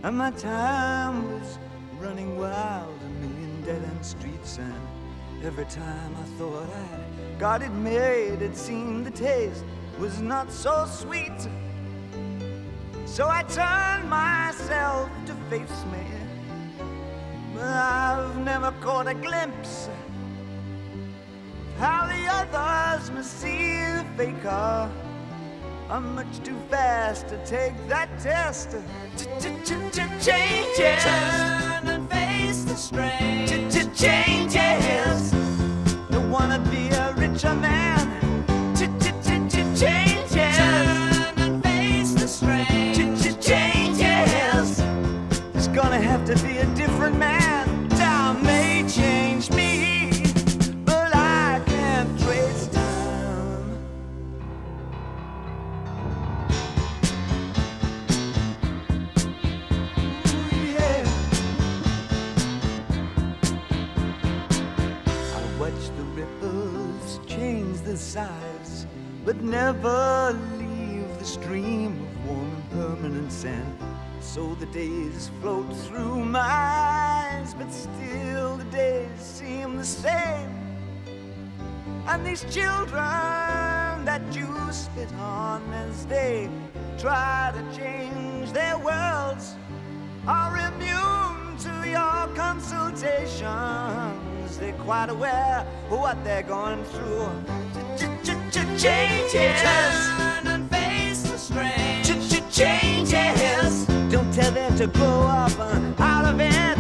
and my time was running wild, a million dead-end streets, and every time I thought I'd got it made, it seemed the taste was not so sweet. So I turned myself to face me, but I've never caught a glimpse of how the others must see the faker. I'm much too fast to take that test. Changes. Turn and face the strain. Changes. Don't wanna be a richer man. Changes. Turn and face the strain. Changes. There's gonna have to be a different man. Time may change me, but I can't trace time. Ooh, yeah. I watch the ripples change the size, but never leave the stream of warm and permanent sand. So the days float through my eyes, but still the days seem the same. And these children that you spit on as they try to change their worlds are immune to your consultations. They're quite aware of what they're going through. Changes. Turn and face the strain. Changes. Don't tell them to grow up out of it.